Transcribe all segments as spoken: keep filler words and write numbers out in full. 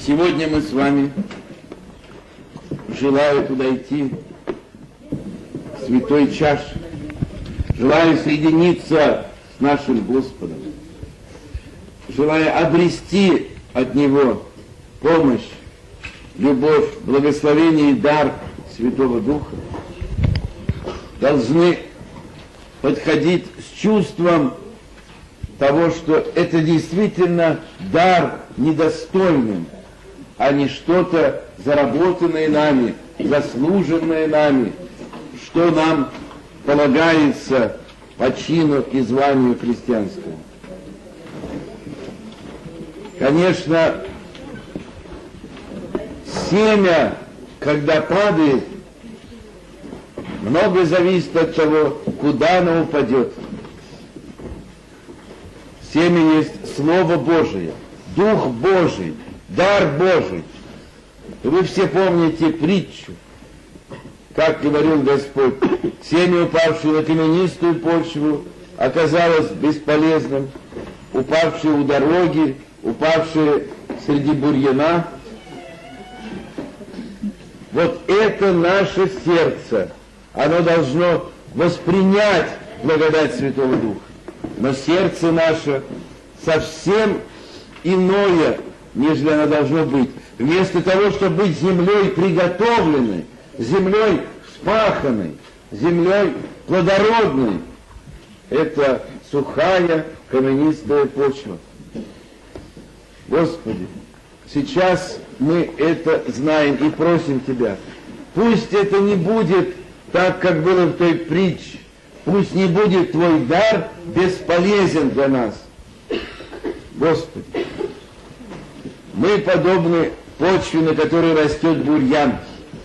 Сегодня мы с вами, желая подойти к святой чаше, желая соединиться с нашим Господом, желая обрести от Него помощь, любовь, благословение и дар Святого Духа, должны подходить с чувством того, что это действительно дар недостойным, а не что-то заработанное нами, заслуженное нами, что нам полагается по чину и званию христианскому. Конечно, семя, когда падает, много зависит от того, куда оно упадет. Семя есть Слово Божие, Дух Божий, дар Божий. И вы все помните притчу, как говорил Господь: семя, упавшее на каменистую почву, оказалось бесполезным, упавшее у дороги, упавшее среди бурьяна. Вот это наше сердце, оно должно воспринять благодать Святого Духа. Но сердце наше совсем иное, нежели оно должно быть. Вместо того, чтобы быть землей приготовленной, землей вспаханной, землей плодородной, это сухая каменистая почва. Господи, сейчас мы это знаем и просим Тебя. Пусть это не будет так, как было в той притче. Пусть не будет Твой дар бесполезен для нас. Господи, мы подобны почве, на которой растет бурьян.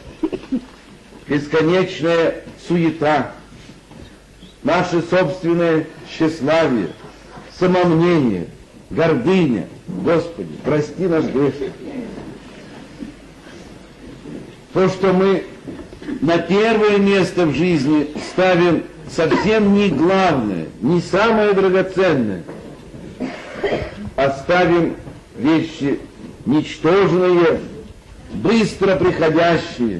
Бесконечная суета, наше собственное тщеславие, самомнение, гордыня. Господи, прости наш грех. То, что мы на первое место в жизни ставим совсем не главное, не самое драгоценное, а ставим вещи ничтожные, быстро приходящие.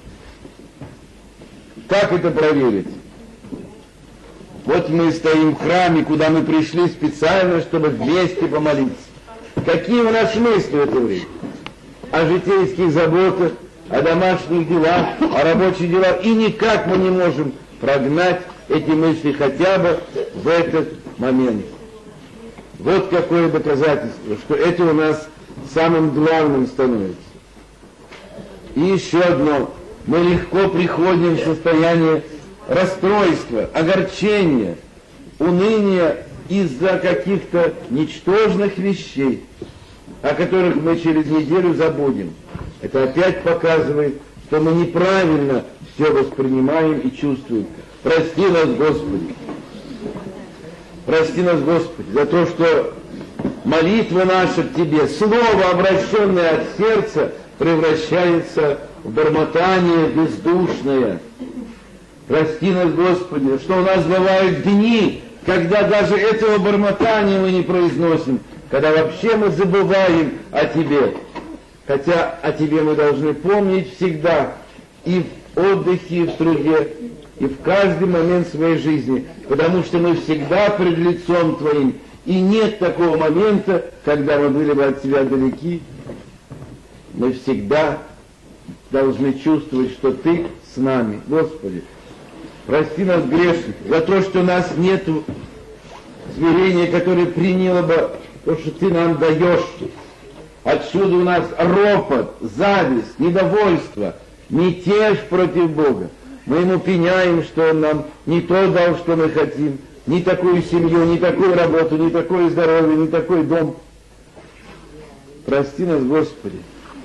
Как это проверить? Вот мы стоим в храме, куда мы пришли специально, чтобы вместе помолиться. Какие у нас мысли в это время? О житейских заботах, о домашних делах, о рабочих делах. И никак мы не можем прогнать эти мысли хотя бы в этот момент. Вот какое доказательство, что это у нас самым главным становится. И еще одно. Мы легко приходим в состояние расстройства, огорчения, уныния из-за каких-то ничтожных вещей, о которых мы через неделю забудем. Это опять показывает, что мы неправильно все воспринимаем и чувствуем. Прости нас, Господи. Прости нас, Господи, за то, что молитва наша к Тебе, слово, обращенное от сердца, превращается в бормотание бездушное. Прости нас, Господи, что у нас бывают дни, когда даже этого бормотания мы не произносим, когда вообще мы забываем о Тебе. Хотя о Тебе мы должны помнить всегда, и в отдыхе, и в труде, и в каждый момент своей жизни, потому что мы всегда пред лицом Твоим, и нет такого момента, когда мы были бы от Тебя далеки. Мы всегда должны чувствовать, что Ты с нами. Господи, прости нас, грешных, за то, что у нас нет смирения, которое приняло бы то, что Ты нам даешь. Отсюда у нас ропот, зависть, недовольство, мятеж против Бога. Мы Ему пеняем, что Он нам не то дал, что мы хотим, ни такую семью, ни такую работу, ни такое здоровье, ни такой дом. Прости нас, Господи.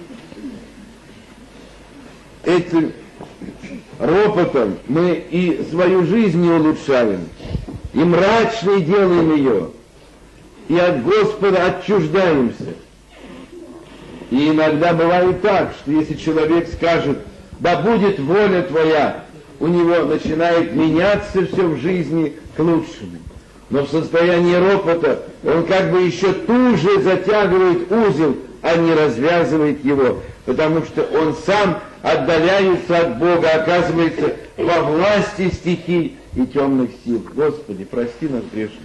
Этим ропотом мы и свою жизнь не улучшаем, и мрачной делаем ее, и от Господа отчуждаемся. И иногда бывает так, что если человек скажет: да будет воля Твоя, у него начинает меняться все в жизни к лучшему. Но в состоянии ропота он как бы еще туже затягивает узел а не развязывает его, потому что он сам отдаляется от Бога, оказывается во власти стихий и темных сил. Господи, прости нас, грешных.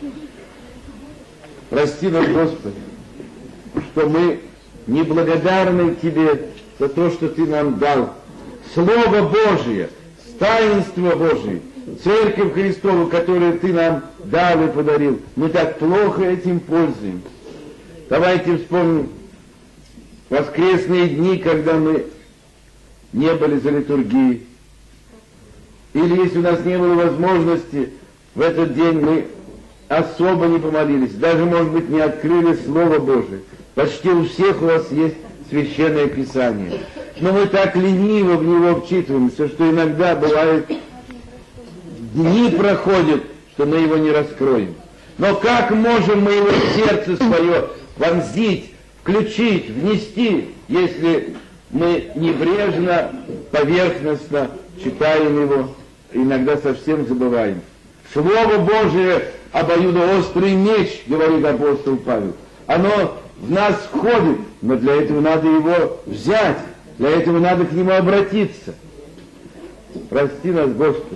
Прости нас, Господи, что мы неблагодарны Тебе за то, что Ты нам дал Слово Божие, таинство Божие, Церковь Христову, которую Ты нам дал и подарил. Мы так плохо этим пользуемся. Давайте вспомним воскресные дни, когда мы не были за литургией. Или если у нас не было возможности, в этот день мы особо не помолились, даже, может быть, не открыли Слово Божие. Почти у всех у вас есть Священное Писание. Но мы так лениво в него вчитываемся, что иногда бывает, дни проходят, что мы его не раскроем. Но как можем мы его в сердце свое вонзить, включить, внести, если мы небрежно, поверхностно читаем его, иногда совсем забываем. Слово Божие обоюдоострый меч, говорит апостол Павел. Оно в нас входит, но для этого надо его взять, для этого надо к нему обратиться. Прости нас, Господи,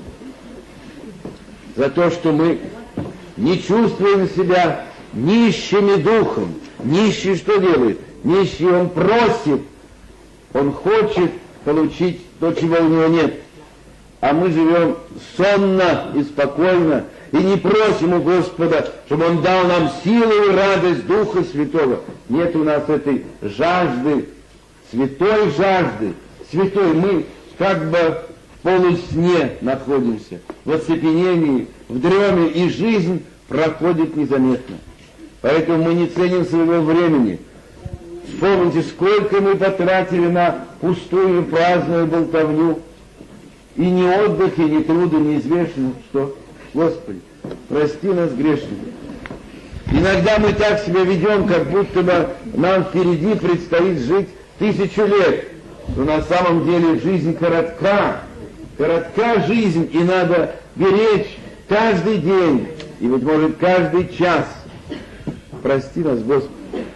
за то, что мы не чувствуем себя нищими духом. Нищий что делает? Нищий, он просит, он хочет получить то, чего у него нет. А мы живем сонно и спокойно, и не просим у Господа, чтобы Он дал нам силу и радость Духа Святого. Нет у нас этой жажды, святой жажды. Святой, мы как бы в полусне находимся, в оцепенении, в дреме, и жизнь проходит незаметно. Поэтому мы не ценим своего времени. Вспомните, сколько мы потратили на пустую праздную болтовню, и ни отдых, и ни труда неизвестно что. Господи, прости нас, грешных. Иногда мы так себя ведем, как будто бы нам впереди предстоит жить тысячу лет. Но на самом деле жизнь коротка. Коротка жизнь, и надо беречь каждый день, и, быть может, каждый час. Прости нас, Господи,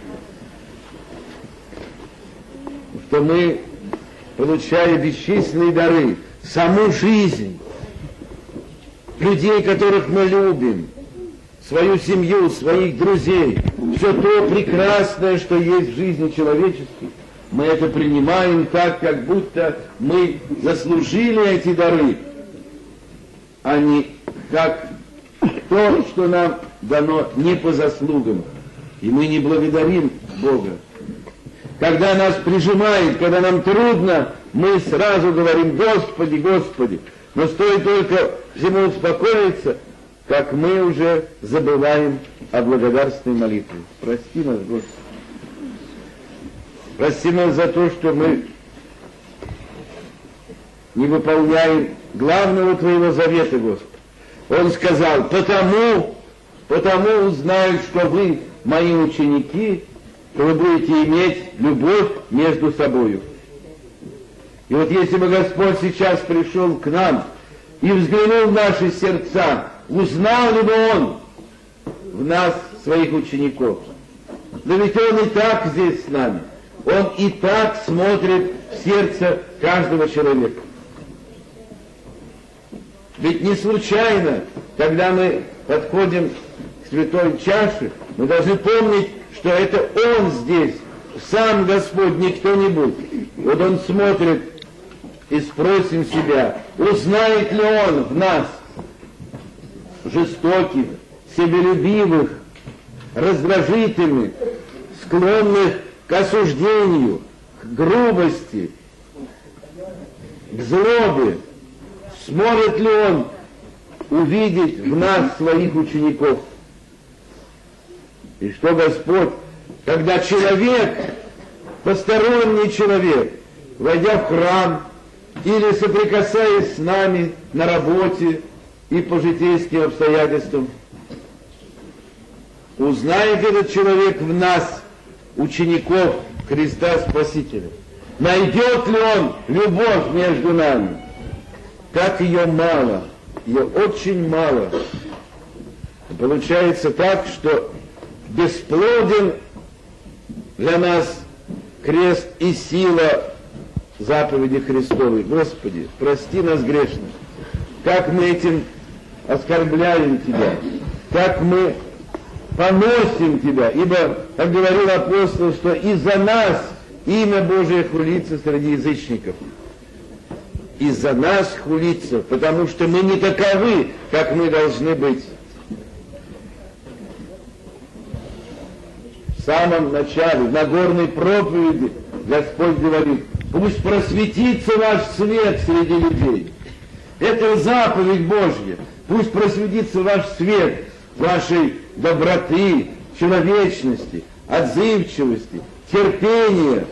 что мы, получая бесчисленные дары, саму жизнь, людей, которых мы любим, свою семью, своих друзей, все то прекрасное, что есть в жизни человеческой, мы это принимаем так, как будто мы заслужили эти дары, а не как то, что нам дано не по заслугам. И мы не благодарим Бога. Когда нас прижимает, когда нам трудно, мы сразу говорим: Господи, Господи. Но стоит только всему успокоиться, как мы уже забываем о благодарственной молитве. Прости нас, Господи. Прости нас за то, что мы не выполняем главного Твоего завета, Господи. Он сказал: потому, потому узнают, что вы мои ученики, что вы будете иметь любовь между собою. И вот если бы Господь сейчас пришел к нам и взглянул в наши сердца, узнал ли бы Он в нас своих учеников? Да ведь Он и так здесь с нами. Он и так смотрит в сердце каждого человека. Ведь не случайно, когда мы подходим к святой чаше, мы должны помнить, что это Он здесь, сам Господь, не кто-нибудь. Вот Он смотрит, и спросим себя, узнает ли Он в нас жестоких, себелюбивых, раздражительных, склонных к осуждению, к грубости, к злобе. Сможет ли Он увидеть в нас своих учеников? И что Господь, когда человек, посторонний человек, войдя в храм или соприкасаясь с нами на работе и по житейским обстоятельствам, узнает этот человек в нас учеников Христа Спасителя? Найдет ли он любовь между нами? Как ее мало, ее очень мало. Получается так, что бесплоден для нас крест и сила заповеди Христовой. Господи, прости нас грешных. Как мы этим оскорбляем Тебя, как мы поносим Тебя, ибо, как говорил апостол, что из-за нас имя Божие хулится среди язычников. Из-за нас хулится, потому что мы не таковы, как мы должны быть. В самом начале, в Нагорной проповеди, Господь говорит: пусть просветится ваш свет среди людей. Это заповедь Божья. Пусть просветится ваш свет вашей доброты, человечности, отзывчивости, терпения,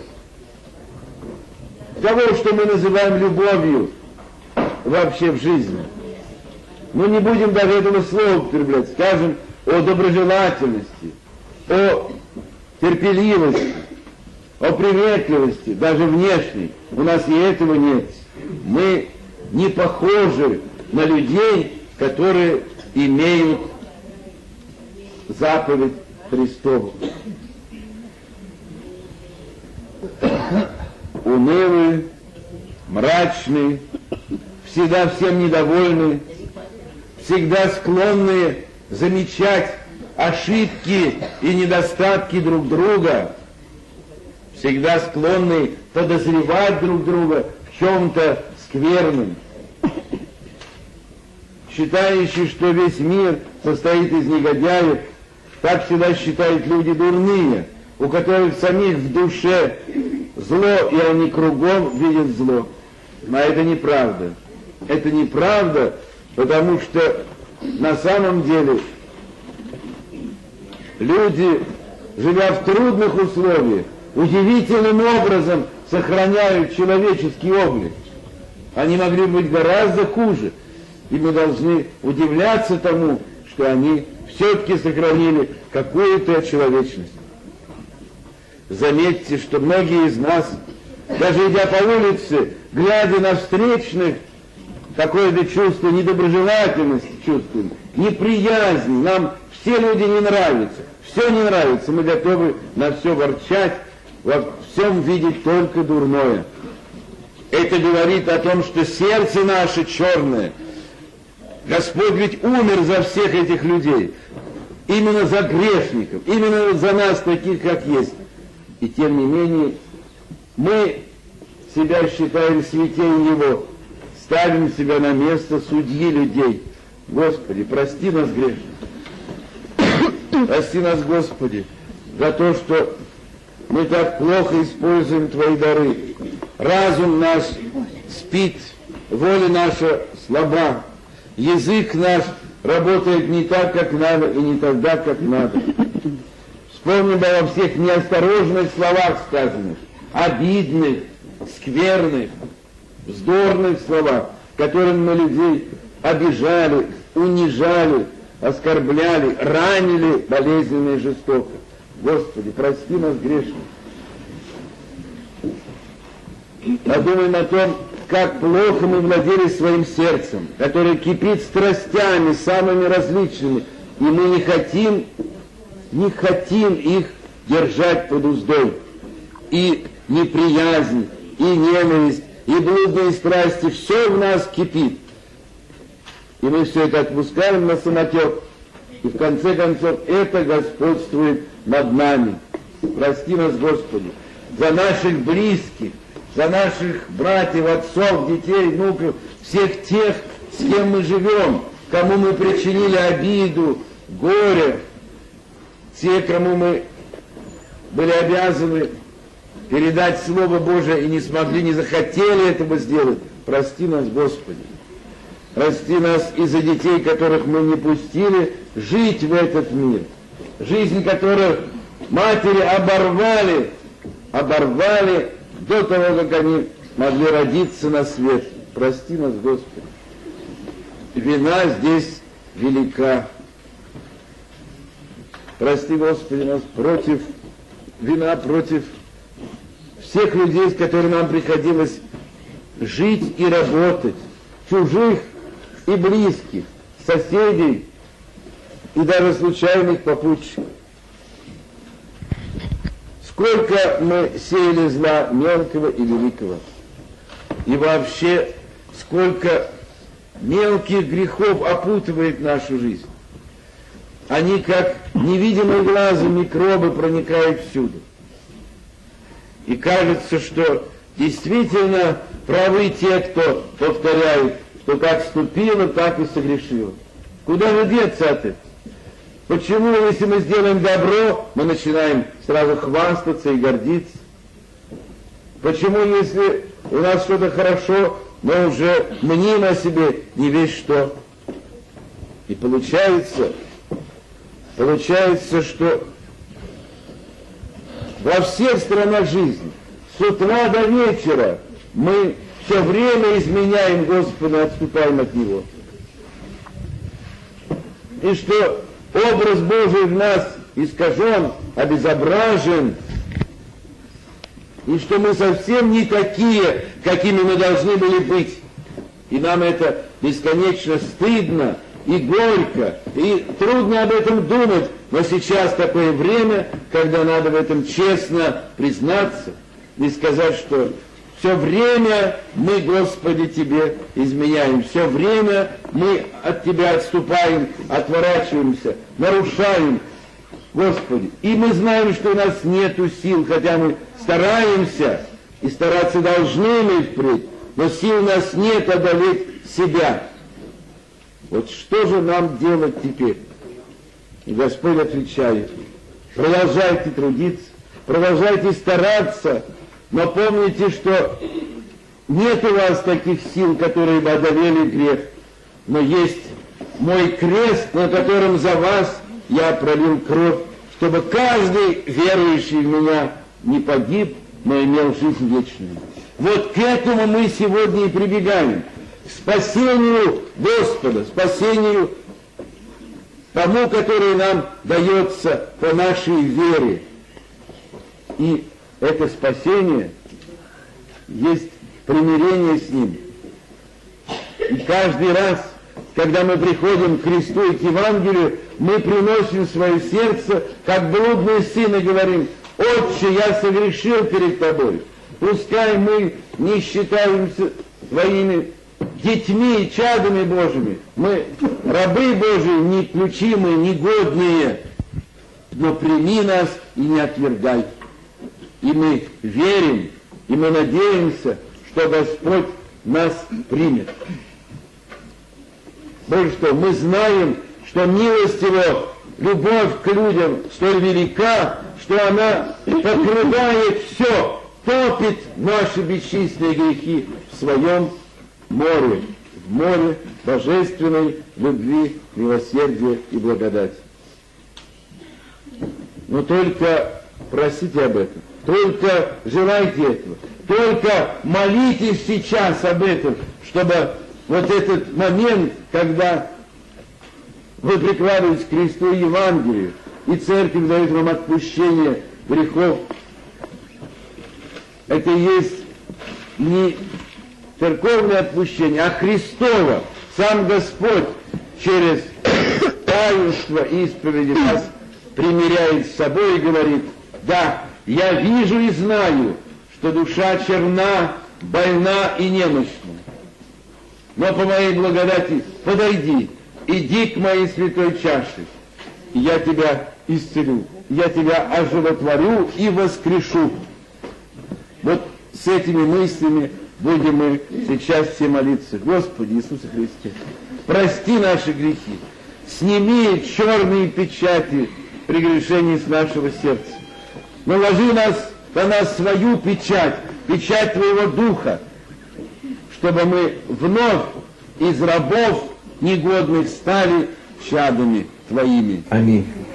того, что мы называем любовью вообще в жизни. Мы не будем даже этого слова употреблять, скажем о доброжелательности, о терпеливости, о приветливости, даже внешней. У нас и этого нет. Мы не похожи на людей, которые имеют заповедь Христову. Унылые, мрачные, всегда всем недовольны, всегда склонные замечать ошибки и недостатки друг друга, всегда склонные подозревать друг друга в чем-то скверном, считающие, что весь мир состоит из негодяев. Так всегда считают люди дурные, у которых самих в душе зло, и они кругом видят зло. Но это неправда. Это неправда, потому что на самом деле люди, живя в трудных условиях, удивительным образом сохраняют человеческий облик. Они могли быть гораздо хуже, и мы должны удивляться тому, что они все-таки сохранили какую-то человечность. Заметьте, что многие из нас, даже идя по улице, глядя на встречных, такое-то чувство недоброжелательности чувствуем, неприязни, нам все люди не нравятся, все не нравится, мы готовы на все ворчать, во всем видеть только дурное. Это говорит о том, что сердце наше черное. Господь ведь умер за всех этих людей, именно за грешников, именно за нас, таких, как есть. И тем не менее, мы себя считаем святей Его, ставим себя на место судьи людей. Господи, прости нас, грешных. Прости нас, Господи, за то, что мы так плохо используем Твои дары. Разум наш спит, воля наша слаба, язык наш работает не так, как надо, и не тогда, как надо. Вспомним обо всех неосторожных словах сказанных, обидных, скверных, вздорных словах, которыми мы людей обижали, унижали, оскорбляли, ранили болезненно и жестоко. Господи, прости нас, грешных. Подумаем о том, как плохо мы владели своим сердцем, которое кипит страстями самыми различными, и мы не хотим, не хотим их держать под уздой. И неприязнь, и ненависть, и блудные страсти, все в нас кипит. И мы все это отпускаем на самотек, и в конце концов это господствует над нами. Прости нас, Господи, за наших близких, за наших братьев, отцов, детей, внуков, всех тех, с кем мы живем, кому мы причинили обиду, горе, те, кому мы были обязаны передать Слово Божие и не смогли, не захотели этого сделать. Прости нас, Господи. Прости нас и за детей, которых мы не пустили жить в этот мир. Жизнь которых матери оборвали, оборвали до того, как они могли родиться на свет. Прости нас, Господи. Вина здесь велика. Прости, Господи, нас против, вина против всех людей, с которыми нам приходилось жить и работать, чужих и близких, соседей и даже случайных попутчиков. сколько мы сеяли зла мелкого и великого. И вообще, сколько мелких грехов опутывает нашу жизнь. Они, как невидимые глазу микробы, проникают всюду. И кажется, что действительно правы те, кто повторяют, что как ступило, так и согрешило. Куда же деться от этого? Почему, если мы сделаем добро, мы начинаем сразу хвастаться и гордиться? Почему, если у нас что-то хорошо, мы уже мним о себе не весь что? И получается, получается, что во всех сторонах жизни, с утра до вечера, мы все время изменяем Господа, отступаем от Него. И что образ Божий в нас искажен, обезображен, и что мы совсем не такие, какими мы должны были быть. И нам это бесконечно стыдно и горько, и трудно об этом думать, но сейчас такое время, когда надо в этом честно признаться и сказать, что все время мы, Господи, Тебе изменяем, все время мы от Тебя отступаем, отворачиваемся, нарушаем, Господи. И мы знаем, что у нас нету сил, хотя мы стараемся, и стараться должны мы впредь, но сил у нас нет одолеть себя. Вот что же нам делать теперь? И Господь отвечает: продолжайте трудиться, продолжайте стараться, но помните, что нет у вас таких сил, которые бы одолели грех, но есть мой крест, на котором за вас я пролил кровь, чтобы каждый верующий в меня не погиб, но имел жизнь вечную. Вот к этому мы сегодня и прибегаем, к спасению Господа, спасению тому, который нам дается по нашей вере. И это спасение есть примирение с Ним. И каждый раз, когда мы приходим к Христу и к Евангелию, мы приносим свое сердце, как блудный сын, и говорим: «Отче, я согрешил перед Тобой». Пускай мы не считаемся Твоими детьми и чадами Божьими. Мы рабы Божьи, неключимые, негодные. Но прими нас и не отвергай. И мы верим, и мы надеемся, что Господь нас примет. Больше что, мы знаем, что милость Его, любовь к людям столь велика, что она покрывает все, топит наши бесчисленные грехи в своем море, в море божественной любви, милосердия и благодати. Но только просите об этом, только желайте этого, только молитесь сейчас об этом, чтобы вот этот момент, когда вы прикладываетесь к Христу и Евангелию, и Церковь дает вам отпущение грехов, это и есть не церковное отпущение, а Христово. Сам Господь через таинство исповеди нас примиряет с собой и говорит: да, я вижу и знаю, что душа черна, больна и немощна. Но по моей благодати подойди, иди к моей святой чаше, и я тебя исцелю, я тебя оживотворю и воскрешу. Вот с этими мыслями будем мы сейчас все молиться. Господи Иисусе Христе, прости наши грехи, сними черные печати прегрешений с нашего сердца. Наложи нас, на нас свою печать, печать Твоего Духа, чтобы мы вновь из рабов негодных стали чадами Твоими. Аминь.